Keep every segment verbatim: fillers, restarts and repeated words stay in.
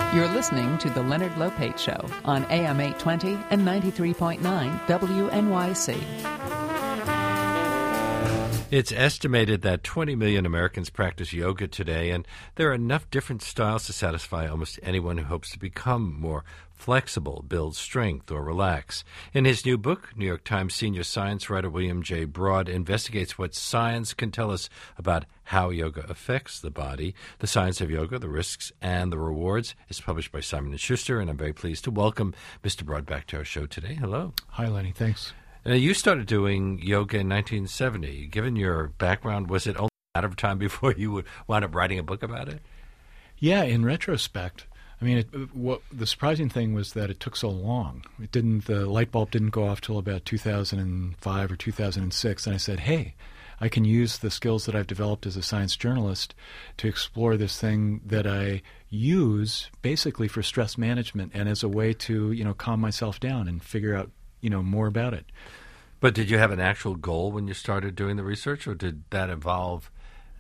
You're listening to The Leonard Lopate Show on A M eight twenty and ninety-three point nine W N Y C. It's estimated that twenty million Americans practice yoga today, and there are enough different styles to satisfy almost anyone who hopes to become more flexible, build strength, or relax. In his new book, New York Times senior science writer William J. Broad investigates what science can tell us about how yoga affects the body. The Science of Yoga, the Risks and the Rewards is published by Simon and Schuster, and I'm very pleased to welcome Mister Broad back to our show today. Hello. Hi, Lenny. Thanks. Now, you started doing yoga in nineteen seventy. Given your background, was it only a matter of time before you would wind up writing a book about it? Yeah, in retrospect. I mean, it, what the surprising thing was that it took so long. It didn't. The light bulb didn't go off till about two thousand five or two thousand six, and I said, "Hey, I can use the skills that I've developed as a science journalist to explore this thing that I use basically for stress management and as a way to, you know, calm myself down and figure out, you know, more about it." But did you have an actual goal when you started doing the research, or did that evolve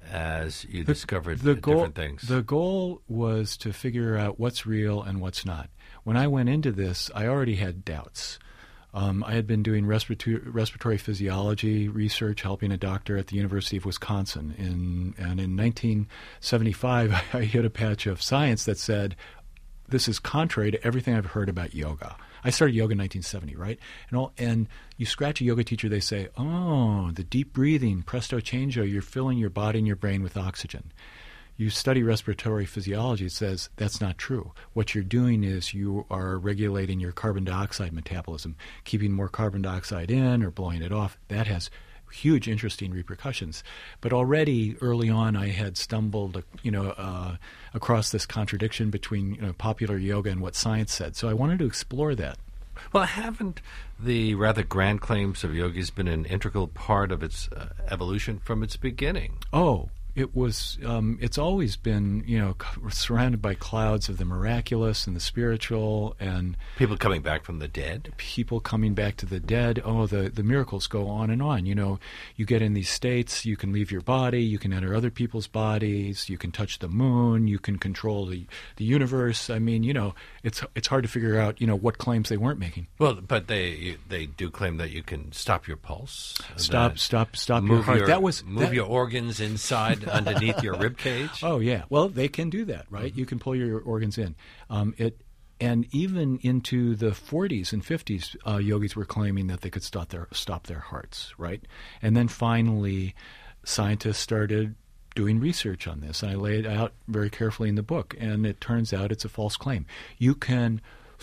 as you the, discovered the goal, different things? The goal was to figure out what's real and what's not. When I went into this, I already had doubts. Um, I had been doing respiratory, respiratory physiology research, helping a doctor at the University of Wisconsin. In, and in nineteen seventy-five, I hit a patch of science that said, this is contrary to everything I've heard about yoga. I started yoga in nineteen seventy, right? And all, and you scratch a yoga teacher, they say, oh, the deep breathing, presto changeo, you're filling your body and your brain with oxygen. You study respiratory physiology, it says that's not true. What you're doing is you are regulating your carbon dioxide metabolism, keeping more carbon dioxide in or blowing it off. That has huge, interesting repercussions. But already early on, I had stumbled, you know, uh, across this contradiction between, you know, popular yoga and what science said. So I wanted to explore that. Well, haven't the rather grand claims of yogis been an integral part of its uh, evolution from its beginning? Oh, it was. Um, it's always been, you know, c- surrounded by clouds of the miraculous and the spiritual, and people coming back from the dead. People coming back to the dead. Oh, the the miracles go on and on. You know, you get in these states. You can leave your body. You can enter other people's bodies. You can touch the moon. You can control the the universe. I mean, you know, it's it's hard to figure out, you know, what claims they weren't making. Well, but they they do claim that you can stop your pulse. Stop, stop, stop move your heart. Your, that was move that, your organs inside underneath your rib cage. Oh yeah, well they can do that, right? Mm-hmm. You can pull your organs in. Um, it and even into the forties and fifties, uh, yogis were claiming that they could stop their stop their hearts, right? And then finally, scientists started doing research on this, and I lay it out very carefully in the book. And it turns out it's a false claim. You can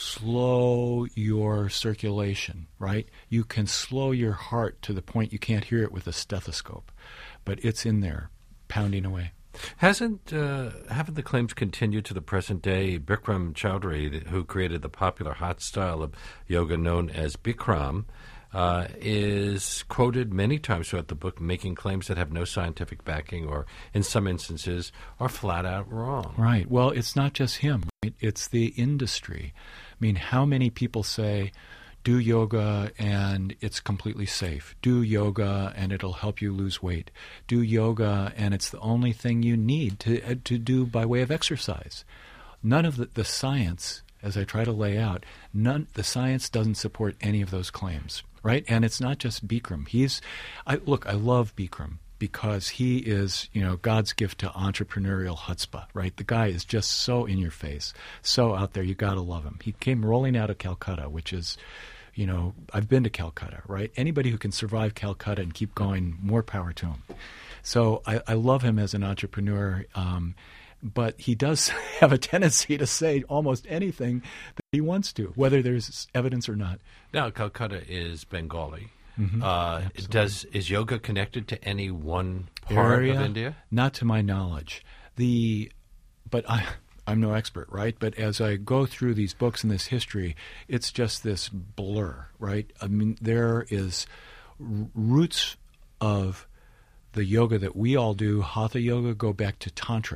slow your circulation, right? You can slow your heart to the point you can't hear it with a stethoscope, but it's in there, pounding away. Hasn't uh, haven't the claims continued to the present day? Bikram Choudhury, who created the popular hot style of yoga known as Bikram, uh, is quoted many times throughout the book making claims that have no scientific backing, or in some instances are flat out wrong. Right. Well, it's not just him, right? It's the industry. I mean, how many people say, do yoga and it's completely safe. Do yoga and it'll help you lose weight. Do yoga and it's the only thing you need to uh, to do by way of exercise. None of the, the science, as I try to lay out, none the science doesn't support any of those claims, right? And it's not just Bikram. He's, I, look, I love Bikram because he is, you know, God's gift to entrepreneurial chutzpah, right? The guy is just so in your face, so out there. You got to love him. He came rolling out of Calcutta, which is, you know, I've been to Calcutta, right? Anybody who can survive Calcutta and keep going, more power to him. So I, I love him as an entrepreneur, um, but he does have a tendency to say almost anything that he wants to, whether there's evidence or not. Now, Calcutta is Bengali. Mm-hmm. Uh, does is yoga connected to any one part Area, of India? Not to my knowledge. The, but I. I'm no expert, right? But as I go through these books and this history, it's just this blur, right? I mean, there is r- roots of the yoga that we all do. Hatha yoga go back to Tantra,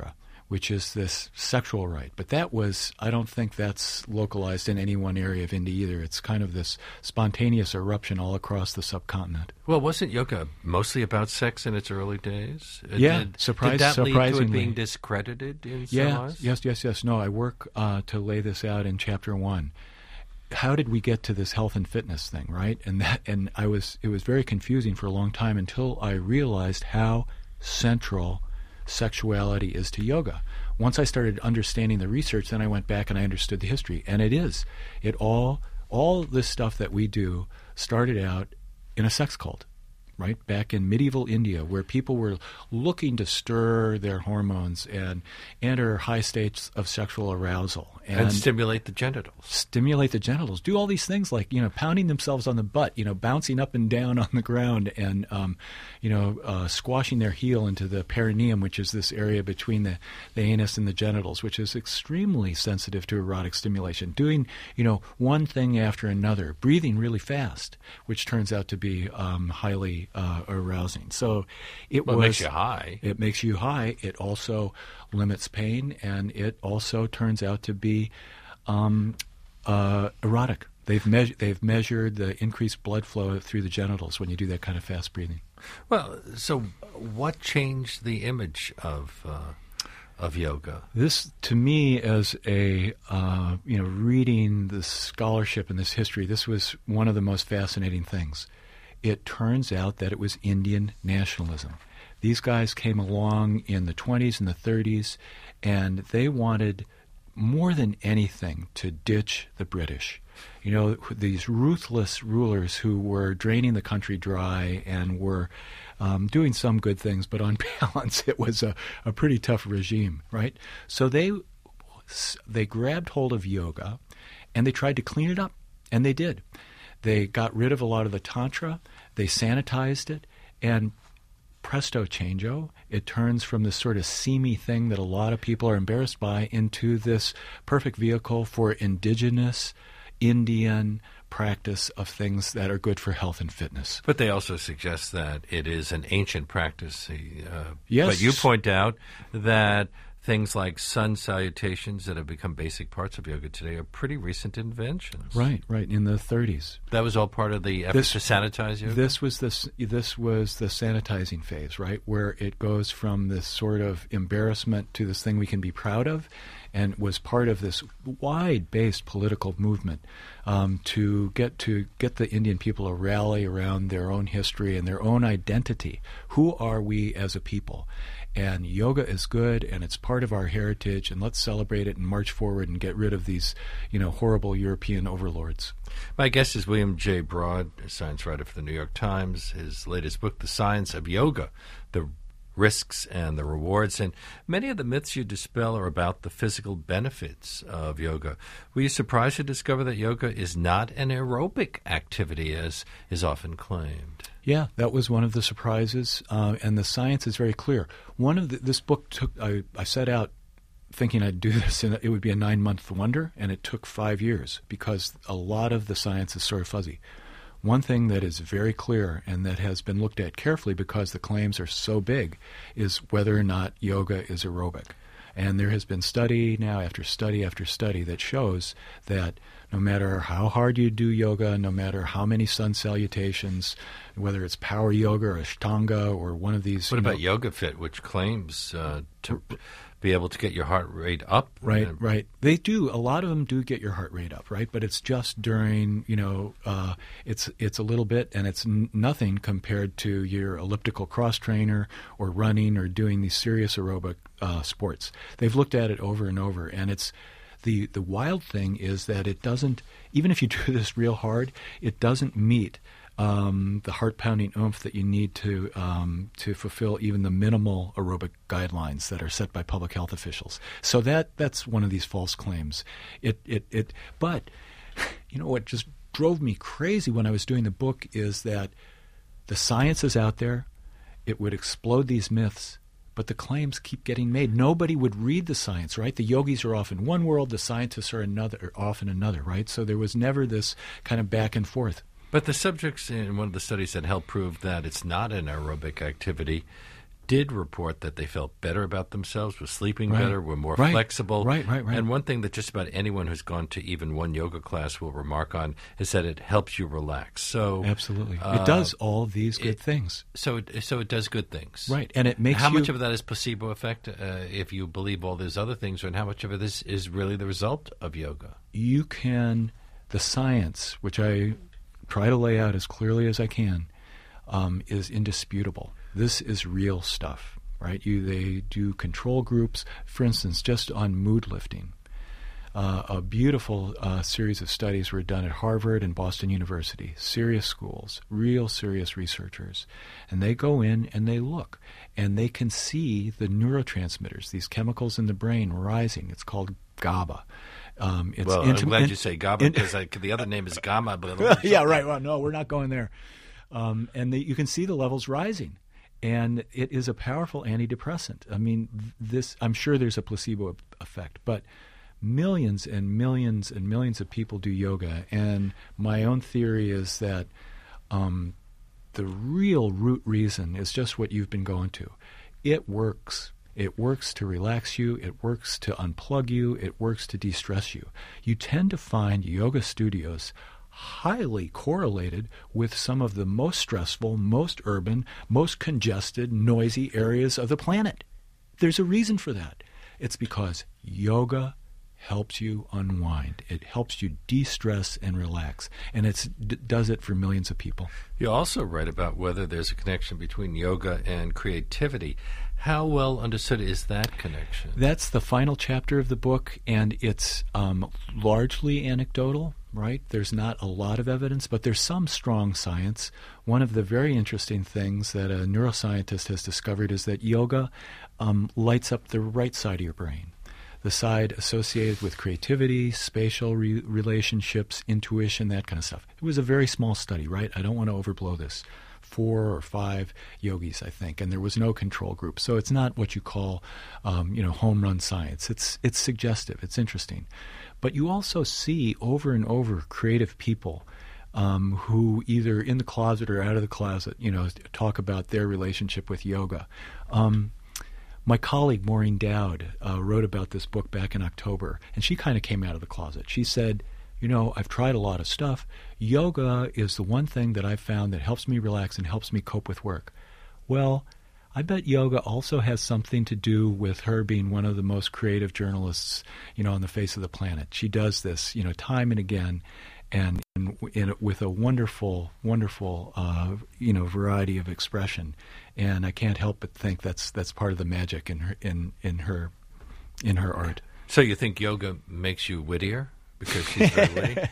which is this sexual right. But that was, I don't think that's localized in any one area of India either. It's kind of this spontaneous eruption all across the subcontinent. Well, wasn't yoga mostly about sex in its early days? Yeah, did, surprise, did that surprisingly. lead to it being discredited in some Yeah, ways? yes, yes, yes. No, I work uh, to lay this out in chapter one. How did we get to this health and fitness thing, right? And that, and I was, it was very confusing for a long time until I realized how central sexuality is to yoga. Once I started understanding the research, then I went back and I understood the history. And it is. It all, all this stuff that we do started out in a sex cult, right? Back in medieval India, where people were looking to stir their hormones and enter high states of sexual arousal. And, And, stimulate the genitals. stimulate the genitals, do all these things like, you know, pounding themselves on the butt, you know, bouncing up and down on the ground and, um, you know, uh, squashing their heel into the perineum, which is this area between the, the anus and the genitals, which is extremely sensitive to erotic stimulation. Doing, you know, one thing after another, breathing really fast, which turns out to be um, highly uh, arousing. So it Well, was... it makes you high. It makes you high. It also limits pain, and it also turns out to be um, uh, erotic. They've, meas- they've measured the increased blood flow through the genitals when you do that kind of fast breathing. Well, so what changed the image of uh, of yoga? This, to me, as a uh, you know, reading this scholarship and this history, this was one of the most fascinating things. It turns out that it was Indian nationalism. These guys came along in the twenties and the thirties, and they wanted more than anything to ditch the British. You know, these ruthless rulers who were draining the country dry and were um, doing some good things, but on balance it was a, a pretty tough regime, right? So they they grabbed hold of yoga and they tried to clean it up, and they did. They got rid of a lot of the tantra, they sanitized it, and presto changeo, it turns from this sort of seamy thing that a lot of people are embarrassed by into this perfect vehicle for indigenous Indian practice of things that are good for health and fitness. But they also suggest that it is an ancient practice. Uh, Yes. But you point out that things like sun salutations that have become basic parts of yoga today are pretty recent inventions. Right, right, in the thirties. That was all part of the effort This- to sanitize yoga? This was this this was the sanitizing phase, right, where it goes from this sort of embarrassment to this thing we can be proud of, and was part of this wide-based political movement um, to get to get the Indian people to rally around their own history and their own identity. Who are we as a people? And yoga is good, and it's part of our heritage, and let's celebrate it and march forward and get rid of these, you know, horrible European overlords. My guest is William J. Broad, a science writer for the New York Times. His latest book, The Science of Yoga, The Risks and the Rewards. And many of the myths you dispel are about the physical benefits of yoga. Were you surprised to discover that yoga is not an aerobic activity, as is often claimed? Yeah, that was one of the surprises, uh, and the science is very clear. One of the, this book took, I, I set out thinking I'd do this, and it would be a nine-month wonder, and it took five years because a lot of the science is sort of fuzzy. One thing that is very clear and that has been looked at carefully because the claims are so big is whether or not yoga is aerobic. And there has been study now after study after study that shows that no matter how hard you do yoga, no matter how many sun salutations, whether it's power yoga or Ashtanga or one of these... What you about know, Yoga Fit, which claims uh, to be able to get your heart rate up? Right, Uh, right. They do. A lot of them do get your heart rate up, right? But it's just during, you know, uh, it's it's a little bit, and it's n- nothing compared to your elliptical cross trainer or running or doing these serious aerobic uh, sports. They've looked at it over and over, and it's the the wild thing is that it doesn't, even if you do this real hard, it doesn't meet Um, the heart-pounding oomph that you need to um, to fulfill even the minimal aerobic guidelines that are set by public health officials. So that that's one of these false claims. It it it. But you know what just drove me crazy when I was doing the book is that the science is out there. It would explode these myths, but the claims keep getting made. Nobody would read the science, right? The yogis are off in one world, the scientists are another, are off in another, right? So there was never this kind of back and forth. But the subjects in one of the studies that helped prove that it's not an aerobic activity did report that they felt better about themselves, were sleeping Right. better, were more Right. flexible. Right, right, right. And one thing that just about anyone who's gone to even one yoga class will remark on is that it helps you relax. So Absolutely. uh, it does all these good it- things. So it, so it does good things. Right. And it makes How you... much of that is placebo effect, uh, if you believe all these other things, and how much of it is, is really the result of yoga? you can, the science, which I try to lay out as clearly as I can, um, is indisputable. This is real stuff, right? You they do control groups, for instance, just on mood lifting. Uh, a beautiful uh, series of studies were done at Harvard and Boston University, serious schools, real serious researchers. And they go in and they look, and they can see the neurotransmitters, these chemicals in the brain rising. It's called GABA. Um, it's Well, intim- I'm glad in- you say GABA in- because I, the other name is gamma. But yeah, right. Well, no, we're not going there. Um, and the, you can see the levels rising, and it is a powerful antidepressant. I mean, this. I'm sure there's a placebo effect, but millions and millions and millions of people do yoga, and my own theory is that um, the real root reason is just what you've been going to. It works. It works to relax you. It works to unplug you. It works to de-stress you. You tend to find yoga studios highly correlated with some of the most stressful, most urban, most congested, noisy areas of the planet. There's a reason for that. It's because yoga helps you unwind. It helps you de-stress and relax. And it d- does it for millions of people. You also write about whether there's a connection between yoga and creativity. How well understood is that connection? That's the final chapter of the book, and it's um, largely anecdotal, right? There's not a lot of evidence, but there's some strong science. One of the very interesting things that a neuroscientist has discovered is that yoga um, lights up the right side of your brain, the side associated with creativity, spatial re- relationships, intuition, that kind of stuff. It was a very small study, right? I don't want to overblow this. Four or five yogis, I think, and there was no control group. So it's not what you call, um, you know, home run science. It's it's suggestive. It's interesting, but you also see over and over creative people um, who either in the closet or out of the closet, you know, talk about their relationship with yoga. Um, my colleague Maureen Dowd uh, wrote about this book back in October, and she kind of came out of the closet. She said, you know, I've tried a lot of stuff. Yoga is the one thing that I've found that helps me relax and helps me cope with work. Well, I bet yoga also has something to do with her being one of the most creative journalists, you know, on the face of the planet. She does this, you know, time and again, and in, in, with a wonderful, wonderful, uh, you know, variety of expression. And I can't help but think that's that's part of the magic in her in in her in her art. So you think yoga makes you wittier? Because she's very witty?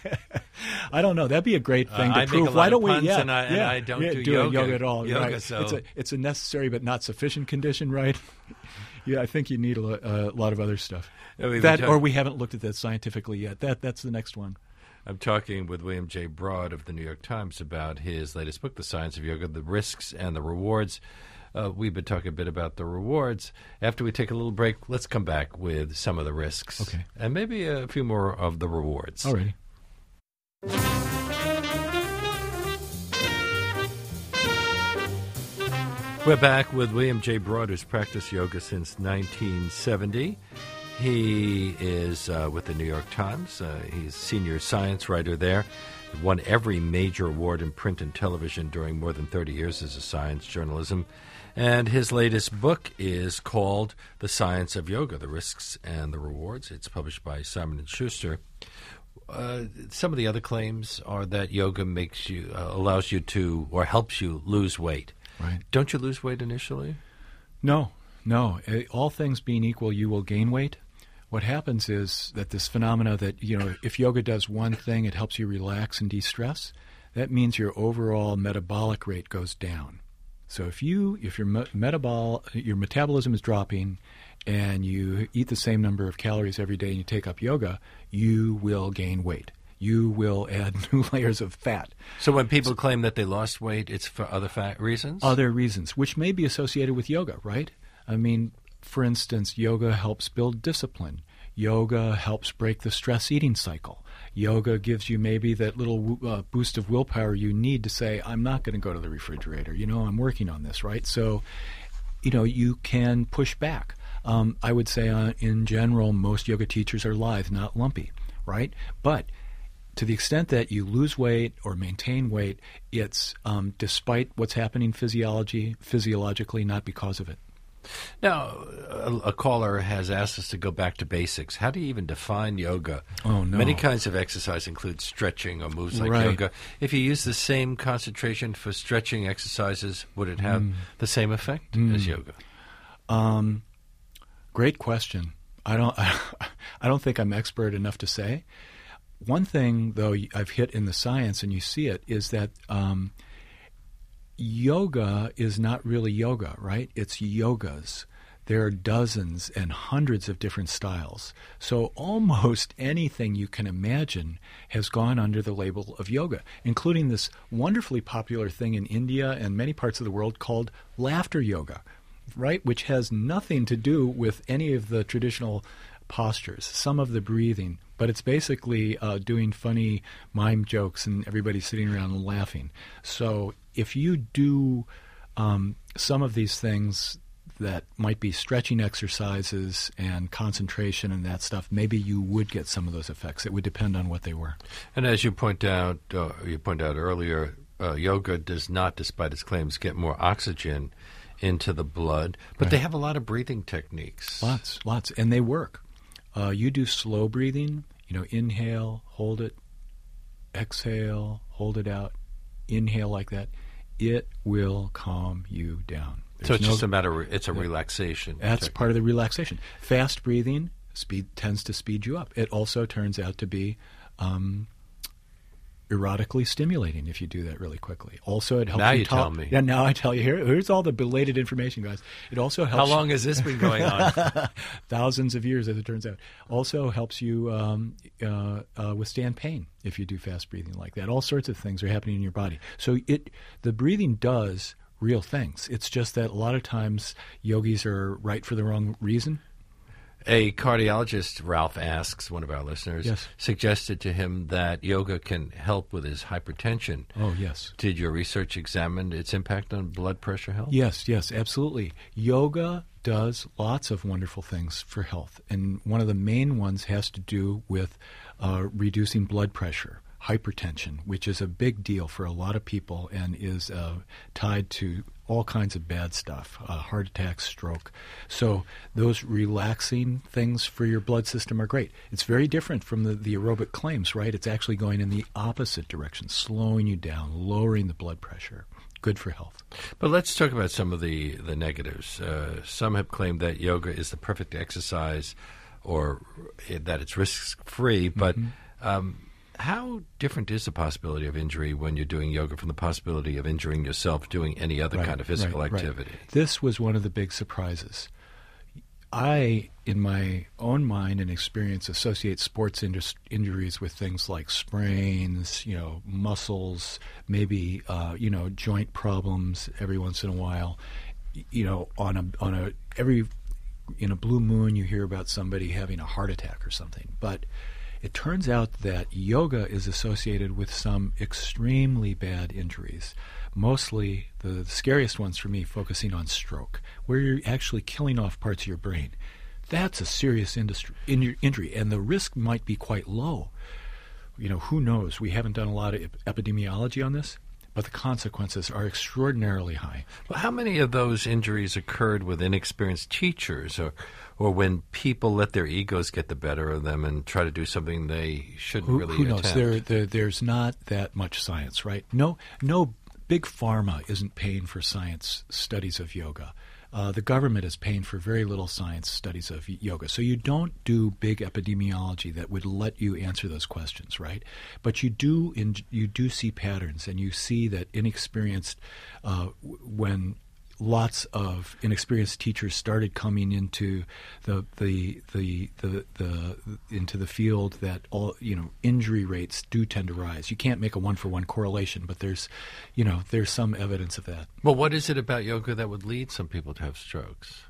I don't know. That'd be a great thing Uh, to I make prove. a lot Why of don't we? puns Yeah, and I- and yeah, I don't yeah, do doing yoga- at all. yoga, right. so- It's a it's a necessary but not sufficient condition, right? Yeah, I think you need a, lo- a lot of other stuff. Yeah, we've been That talk- or we haven't looked at that scientifically yet. That that's the next one. I'm talking with William J. Broad of the New York Times about his latest book, The Science of Yoga, The Risks and the Rewards. Uh, we've been talking a bit about the rewards. After we take a little break, let's come back with some of the risks. Okay. And maybe a few more of the rewards. All righty. We're back with William J. Broad, who's practiced yoga since nineteen seventy. He is uh, with the New York Times. Uh, he's senior science writer there. Won every major award in print and television during more than thirty years as a science journalism. And his latest book is called The Science of Yoga, The Risks and the Rewards. It's published by Simon and Schuster. Uh, some of the other claims are that yoga makes you, uh, allows you to, or helps you lose weight. Right. Don't you lose weight initially? No, no. Uh, All things being equal, you will gain weight. What happens is that this phenomena that, you know, if yoga does one thing, it helps you relax and de-stress, that means your overall metabolic rate goes down. So if you, if your me- metabol, your metabolism is dropping and you eat the same number of calories every day and you take up yoga, you will gain weight. You will add new layers of fat. So when people claim that they lost weight, it's for other fat reasons? Other reasons, which may be associated with yoga, right? I mean, for instance, yoga helps build discipline. Yoga helps break the stress eating cycle. Yoga gives you maybe that little uh, boost of willpower you need to say, I'm not going to go to the refrigerator. You know, I'm working on this, right? So you know, you can push back. Um, I would say uh, in general, most yoga teachers are lithe, not lumpy, right? But to the extent that you lose weight or maintain weight, it's um, despite what's happening physiology, physiologically, not because of it. Now, a, a caller has asked us to go back to basics. How do you even define yoga? Oh, no. Many kinds of exercise include stretching or moves like Right. yoga. If you use the same concentration for stretching exercises, would it have Mm. the same effect Mm. as yoga? Um, great question. I don't. I don't think I'm expert enough to say. One thing, though, I've hit in the science, and you see it, is that um, yoga is not really yoga, right? It's yogas. There are dozens and hundreds of different styles. So almost anything you can imagine has gone under the label of yoga, including this wonderfully popular thing in India and many parts of the world called laughter yoga, right? Which has nothing to do with any of the traditional postures, some of the breathing, but it's basically uh, doing funny mime jokes and everybody sitting around and laughing. So if you do um, some of these things that might be stretching exercises and concentration and that stuff, maybe you would get some of those effects. It would depend on what they were. And as you point out, uh, you pointed out earlier, uh, yoga does not, despite its claims, get more oxygen into the blood, but Right. they have a lot of breathing techniques. Lots, lots, and they work. Uh, you do slow breathing, you know, inhale, hold it, exhale, hold it out, inhale like that. It will calm you down. So it's There's just no- a matter of, it's a relaxation. That's technique. part of the relaxation. Fast breathing speed tends to speed you up. It also turns out to be um, erotically stimulating if you do that really quickly. Also, it helps Now you you tol- tell me. Yeah, now I tell you. Here, here's all the belated information, guys. It also How helps. long has this been going on? Thousands of years, as it turns out. Also helps you um, uh, uh, withstand pain if you do fast breathing like that. All sorts of things are happening in your body. So it the breathing does real things. It's just that a lot of times yogis are right for the wrong reason. A cardiologist, Ralph asks, one of our listeners, Yes. suggested to him that yoga can help with his hypertension. Oh, yes. Did your research examine its impact on blood pressure health? Yes, yes, absolutely. Yoga does lots of wonderful things for health, and one of the main ones has to do with uh, reducing blood pressure, hypertension, which is a big deal for a lot of people and is uh, tied to all kinds of bad stuff, uh, heart attack, stroke. So those relaxing things for your blood system are great. It's very different from the, the aerobic claims, right? It's actually going in the opposite direction, slowing you down, lowering the blood pressure. Good for health. But let's talk about some of the, the negatives. Uh, some have claimed that yoga is the perfect exercise or that it's risk-free, but Mm-hmm. um, how different is the possibility of injury when you're doing yoga from the possibility of injuring yourself doing any other Right, kind of physical right, right. activity? This was one of the big surprises. I, in my own mind and experience, associate sports indus- injuries with things like sprains, you know, muscles, maybe uh, you know, joint problems every once in a while. Y- You know, on a on a every in a blue moon, you hear about somebody having a heart attack or something, but it turns out that yoga is associated with some extremely bad injuries, mostly the, the scariest ones for me focusing on stroke, where you're actually killing off parts of your brain. That's a serious industry, in, injury, and the risk might be quite low. You know, who knows? We haven't done a lot of ep- epidemiology on this, but the consequences are extraordinarily high. Well, how many of those injuries occurred with inexperienced teachers or or when people let their egos get the better of them and try to do something they shouldn't Who, really who knows? attempt? There, there, there's not that much science, right? No, no big pharma isn't paying for science studies of yoga. Uh, the government is paying for very little science studies of yoga. So you don't do big epidemiology that would let you answer those questions, right? But you do in, you do see patterns, and you see that inexperienced, uh, w- when lots of inexperienced teachers started coming into the the, the the the into the field, that all you know injury rates do tend to rise. You can't make a one for one correlation, but there's you know there's some evidence of that. Well, what is it about yoga that would lead some people to have strokes?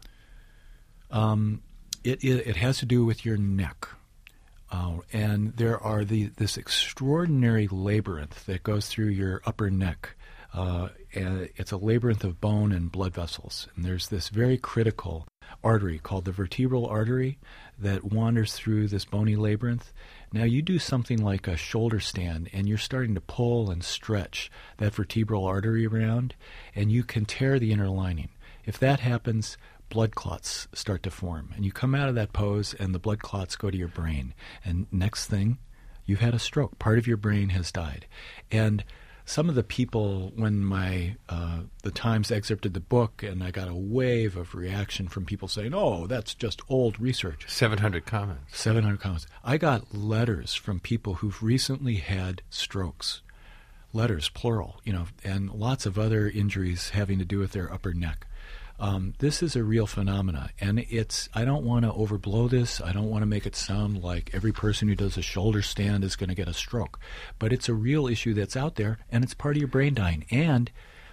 Um, it, it it has to do with your neck. Uh, and there are the this extraordinary labyrinth that goes through your upper neck Uh, and it's a labyrinth of bone and blood vessels. And there's this very critical artery called the vertebral artery that wanders through this bony labyrinth. Now you do something like a shoulder stand and you're starting to pull and stretch that vertebral artery around, and you can tear the inner lining. If that happens, blood clots start to form, and you come out of that pose and the blood clots go to your brain, and next thing, you've had a stroke. Part of your brain has died. And some of the people, when my uh, the Times excerpted the book, and I got a wave of reaction from people saying, oh, that's just old research. seven hundred comments. seven hundred comments. I got letters from people who've recently had strokes. Letters, plural, you know, and lots of other injuries having to do with their upper neck. Um, this is a real phenomena, and it's. I don't want to overblow this. I don't want to make it sound like every person who does a shoulder stand is going to get a stroke. But it's a real issue that's out there, and it's part of your brain dying. And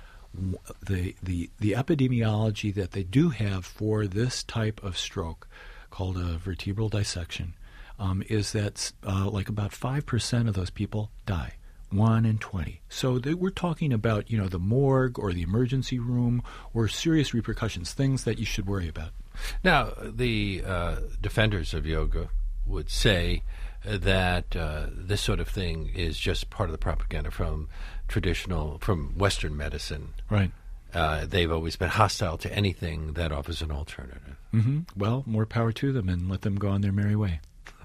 the the the epidemiology that they do have for this type of stroke, called a vertebral dissection, um, is that uh, like about five percent of those people die. One in twenty. So they, we're talking about, you know, the morgue or the emergency room or serious repercussions, things that you should worry about. Now, the uh, defenders of yoga would say that uh, this sort of thing is just part of the propaganda from traditional, from Western medicine. Right. Uh, they've always been hostile to anything that offers an alternative. Mm-hmm. Well, more power to them, and let them go on their merry way.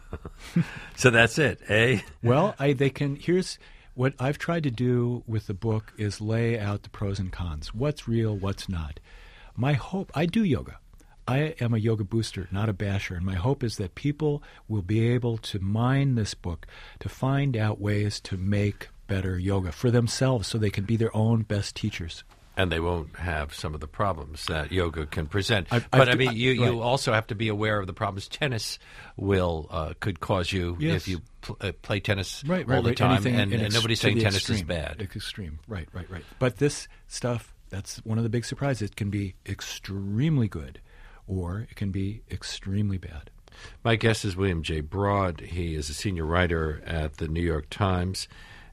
So that's it, eh? Well, I, they can. Here's what I've tried to do with the book is lay out the pros and cons. What's real, what's not. My hope, I do yoga. I am a yoga booster, not a basher, and my hope is that people will be able to mine this book to find out ways to make better yoga for themselves so they can be their own best teachers. And they won't have some of the problems that yoga can present. I've, but I've, I mean, you, right. you also have to be aware of the problems tennis will uh, could cause you yes. if you pl- uh, play tennis right, right, all the right. time. Anything, and, and ex- nobody's saying tennis extreme. is bad. It's extreme. Right, right, right. But this stuff, that's one of the big surprises. It can be extremely good, or it can be extremely bad. My guest is William J. Broad. He is a senior writer at the New York Times.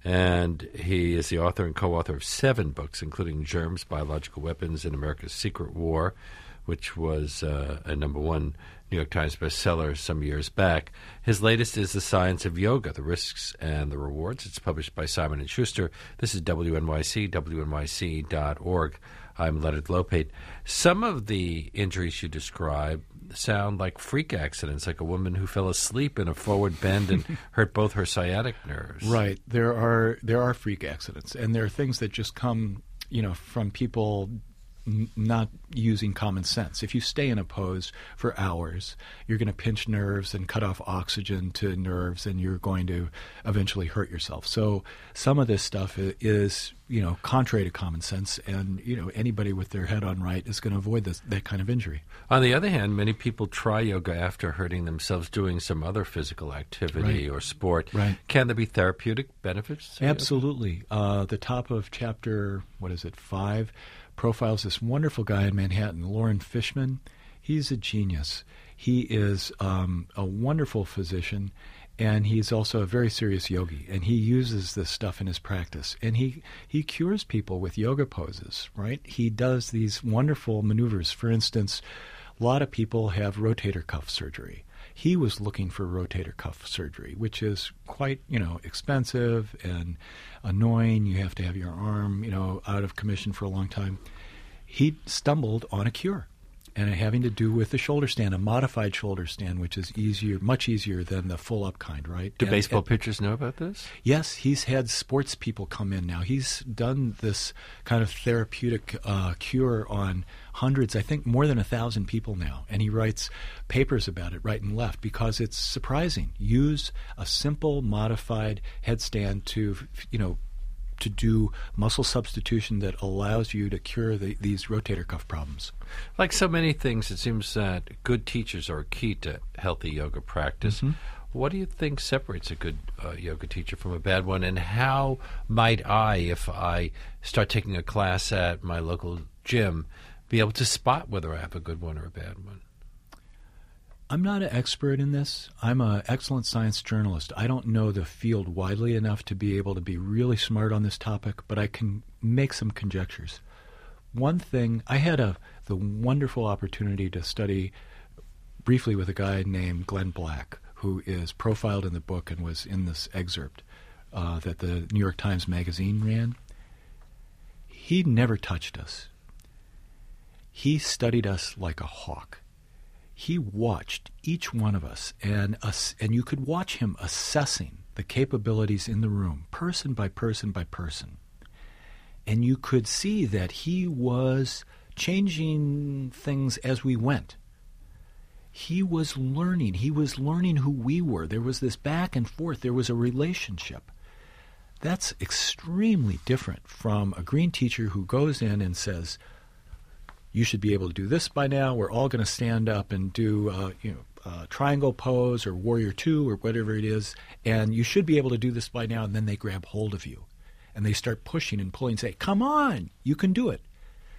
And he is the author and co-author of seven books, including Germs, Biological Weapons in America's Secret War, which was uh, a number one New York Times bestseller some years back. His latest is The Science of Yoga, The Risks and the Rewards. It's published by Simon and Schuster. This is W N Y C, W N Y C dot org. I'm Leonard Lopate. Some of the injuries you describe sound like freak accidents, like a woman who fell asleep in a forward bend and hurt both her sciatic nerves. Right. There are there are freak accidents, and there are things that just come, you know, from people n- not using common sense. If you stay in a pose for hours, you're going to pinch nerves and cut off oxygen to nerves, and you're going to eventually hurt yourself. So some of this stuff is, you know, contrary to common sense, and, you know, anybody with their head on right is going to avoid this, that kind of injury. On the other hand, many people try yoga after hurting themselves doing some other physical activity right. or sport. Right. Can there be therapeutic benefits to Absolutely. Uh, the top of chapter, what is it, five, profiles this wonderful guy in Manhattan, Lauren Fishman. He's a genius. He is um, a wonderful physician, and he's also a very serious yogi, and he uses this stuff in his practice. And he, he cures people with yoga poses, right? He does these wonderful maneuvers. For instance, a lot of people have rotator cuff surgery. He was looking for rotator cuff surgery, which is quite, you know, expensive and annoying. You have to have your arm, you know, out of commission for a long time. He stumbled on a cure, and having to do with the shoulder stand, a modified shoulder stand, which is easier, much easier than the full-up kind, right? Do and, baseball and, pitchers know about this? Yes, he's had sports people come in now. He's done this kind of therapeutic uh, cure on hundreds, I think more than a thousand people now, and he writes papers about it right and left because it's surprising. Use a simple modified headstand to, you know, to do muscle substitution that allows you to cure the, these rotator cuff problems. Like so many things, it seems that good teachers are key to healthy yoga practice. Mm-hmm. What do you think separates a good uh, yoga teacher from a bad one, and how might I, if I start taking a class at my local gym, be able to spot whether I have a good one or a bad one? I'm not an expert in this. I'm an excellent science journalist. I don't know the field widely enough to be able to be really smart on this topic, but I can make some conjectures. One thing, I had a the wonderful opportunity to study briefly with a guy named Glenn Black, who is profiled in the book and was in this excerpt uh, that the New York Times Magazine ran. He never touched us. He studied us like a hawk. He watched each one of us, and us, and you could watch him assessing the capabilities in the room, person by person by person. And you could see that he was changing things as we went. He was learning. He was learning who we were. There was this back and forth. There was a relationship. That's extremely different from a green teacher who goes in and says, you should be able to do this by now. We're all going to stand up and do, uh, you know, uh, triangle pose or warrior two or whatever it is, and you should be able to do this by now. And then they grab hold of you, and they start pushing and pulling and say, come on, you can do it.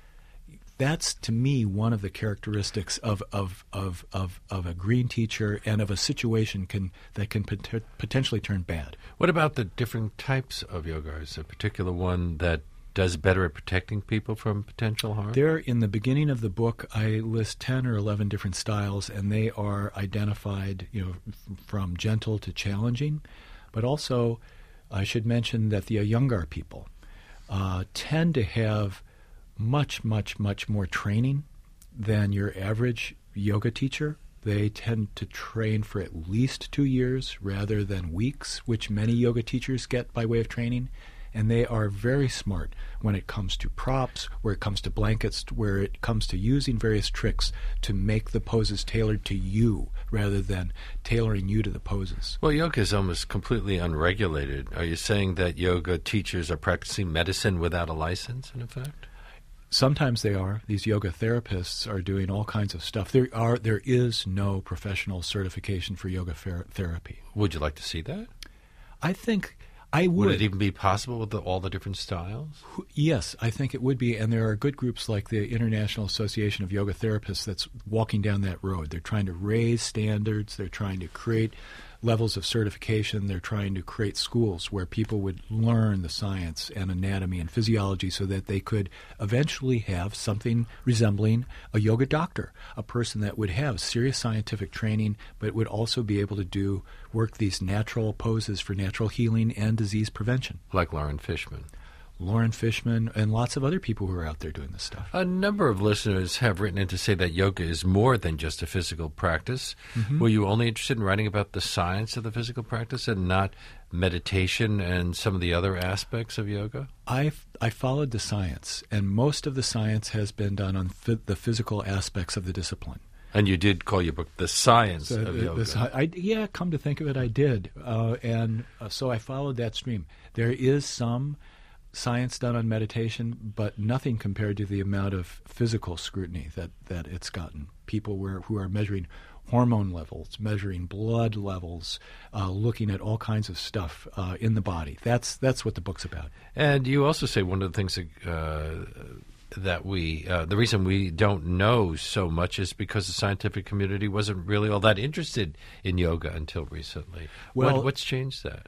That's, to me, one of the characteristics of of of of, of a green teacher and of a situation can that can pot- potentially turn bad. What about the different types of yoga? Is there a particular one that does better at protecting people from potential harm? There, in the beginning of the book, I list ten or eleven different styles, and they are identified, you know, f- from gentle to challenging. But also, I should mention that the Iyengar people uh, tend to have much, much, much more training than your average yoga teacher. They tend to train for at least two years rather than weeks, which many yoga teachers get by way of training. And they are very smart when it comes to props, where it comes to blankets, where it comes to using various tricks to make the poses tailored to you rather than tailoring you to the poses. Well, yoga is almost completely unregulated. Are you saying that yoga teachers are practicing medicine without a license, in effect? Sometimes they are. These yoga therapists are doing all kinds of stuff. There are there is no professional certification for yoga ther- therapy. Would you like to see that? I think I would. Would it even be possible with the, all the different styles? Yes, I think it would be. And there are good groups like the International Association of Yoga Therapists that's walking down that road. They're trying to raise standards. They're trying to create levels of certification. They're trying to create schools where people would learn the science and anatomy and physiology so that they could eventually have something resembling a yoga doctor, a person that would have serious scientific training but would also be able to do work these natural poses for natural healing and disease prevention. Like Lauren Fishman. Lauren Fishman, and lots of other people who are out there doing this stuff. A number of listeners have written in to say that yoga is more than just a physical practice. Mm-hmm. Were you only interested in writing about the science of the physical practice and not meditation and some of the other aspects of yoga? I I followed the science, and most of the science has been done on f- the physical aspects of the discipline. And you did call your book The Science so, of uh, Yoga. This, I, yeah, come to think of it, I did. Uh, and uh, so I followed that stream. There is some science done on meditation, but nothing compared to the amount of physical scrutiny that, that it's gotten. People were, who are measuring hormone levels, measuring blood levels, uh, looking at all kinds of stuff uh, in the body. That's that's what the book's about. And you also say one of the things that, uh, that we, uh, the reason we don't know so much is because the scientific community wasn't really all that interested in yoga until recently. Well, what, what's changed that?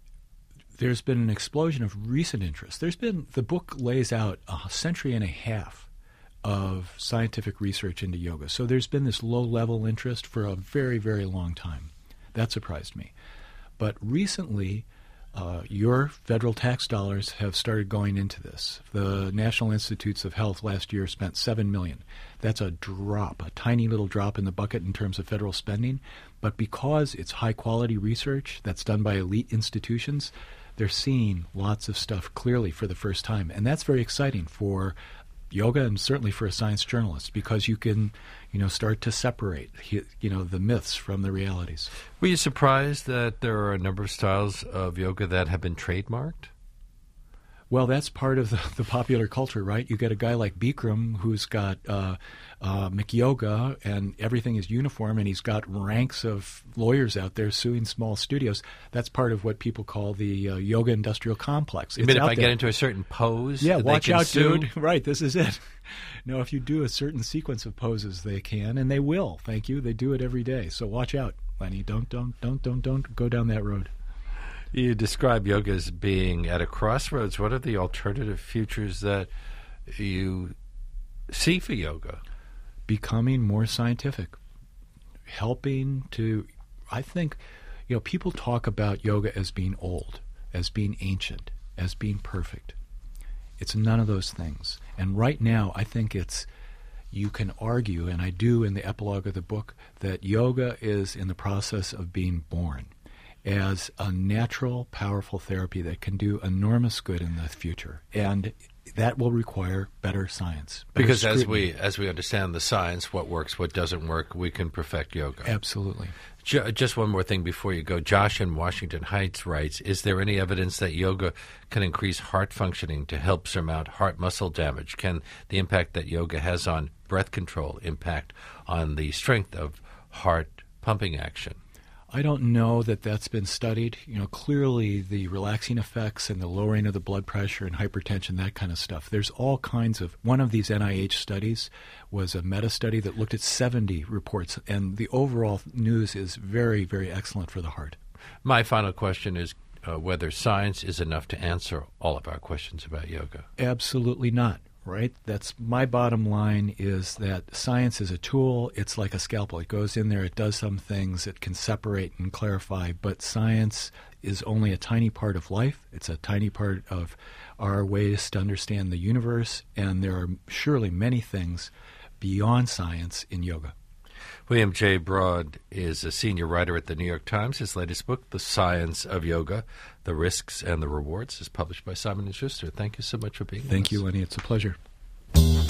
There's been an explosion of recent interest. There's been, the book lays out a century and a half of scientific research into yoga. So there's been this low-level interest for a very, very long time. That surprised me. But recently, uh, your federal tax dollars have started going into this. The National Institutes of Health last year spent seven million dollars. That's a drop, a tiny little drop in the bucket in terms of federal spending. But because it's high-quality research that's done by elite institutions, they're seeing lots of stuff clearly for the first time. And that's very exciting for yoga and certainly for a science journalist, because you can, you know, start to separate, you know, the myths from the realities. Were you surprised that there are a number of styles of yoga that have been trademarked? Well, that's part of the, the popular culture, right? You get a guy like Bikram who's got uh, uh, McYoga, and everything is uniform, and he's got ranks of lawyers out there suing small studios. That's part of what people call the uh, yoga industrial complex. You mean if I there. get into a certain pose? Yeah, watch out, sue? dude. Right, this is it. No, if you do a certain sequence of poses, they can, and they will. Thank you. They do it every day. So watch out, Lenny. Don't, don't, don't, don't, don't go down that road. You describe yoga as being at a crossroads. What are the alternative futures that you see for yoga? Becoming more scientific, helping to, I think, you know, people talk about yoga as being old, as being ancient, as being perfect. It's none of those things. And right now, I think it's, you can argue, and I do in the epilogue of the book, that yoga is in the process of being born as a natural, powerful therapy that can do enormous good in the future. And that will require better science. Better because scrutiny. as we as we understand the science, what works, what doesn't work, we can perfect yoga. Absolutely. Jo- just one more thing before you go. Josh in Washington Heights writes, is there any evidence that yoga can increase heart functioning to help surmount heart muscle damage? Can the impact that yoga has on breath control impact on the strength of heart pumping action? I don't know that that's been studied. You know, clearly the relaxing effects and the lowering of the blood pressure and hypertension, that kind of stuff. There's all kinds of, one of these N I H studies was a meta-study that looked at seventy reports, and the overall news is very, very excellent for the heart. My final question is uh, whether science is enough to answer all of our questions about yoga. Absolutely not. Right? That's my bottom line, is that science is a tool. It's like a scalpel. It goes in there, it does some things, it can separate and clarify, but science is only a tiny part of life. It's a tiny part of our ways to understand the universe, and there are surely many things beyond science in yoga. William J. Broad is a senior writer at the New York Times. His latest book, The Science of Yoga, The Risks and the Rewards, is published by Simon and Schuster. Thank you so much for being Thank with you, us. Lenny. It's a pleasure.